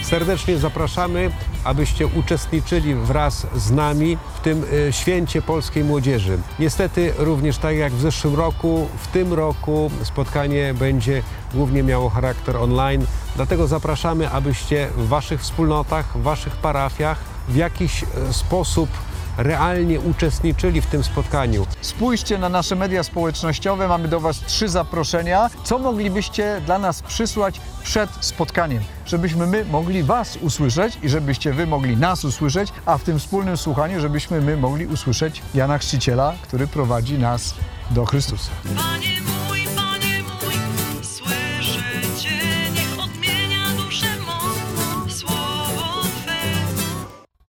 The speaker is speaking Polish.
Serdecznie zapraszamy, abyście uczestniczyli wraz z nami w tym święcie polskiej młodzieży. Niestety również tak jak w zeszłym roku, w tym roku spotkanie będzie głównie miało charakter online, dlatego zapraszamy, abyście w waszych wspólnotach, w waszych parafiach w jakiś sposób realnie uczestniczyli w tym spotkaniu. Spójrzcie na nasze media społecznościowe, mamy do Was 3 zaproszenia. Co moglibyście dla nas przysłać przed spotkaniem? Żebyśmy my mogli Was usłyszeć i żebyście Wy mogli nas usłyszeć, a w tym wspólnym słuchaniu, żebyśmy my mogli usłyszeć Jana Chrzciciela, który prowadzi nas do Chrystusa.